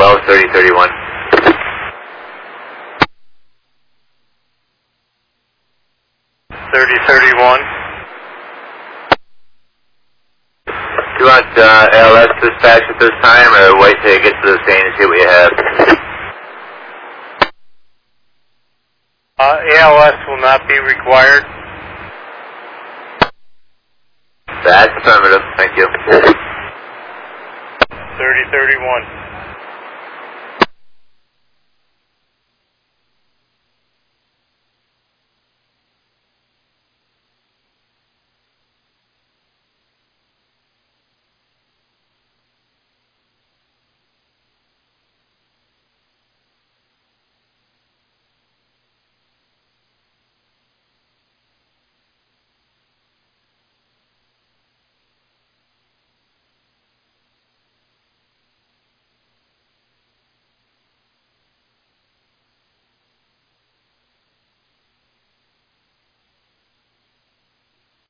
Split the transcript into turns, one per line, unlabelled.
12, 3031. Do you want ALS dispatch at this time, or wait till you get to the scene and see what you have?
ALS will not be required.
That's affirmative. Thank you.
3031.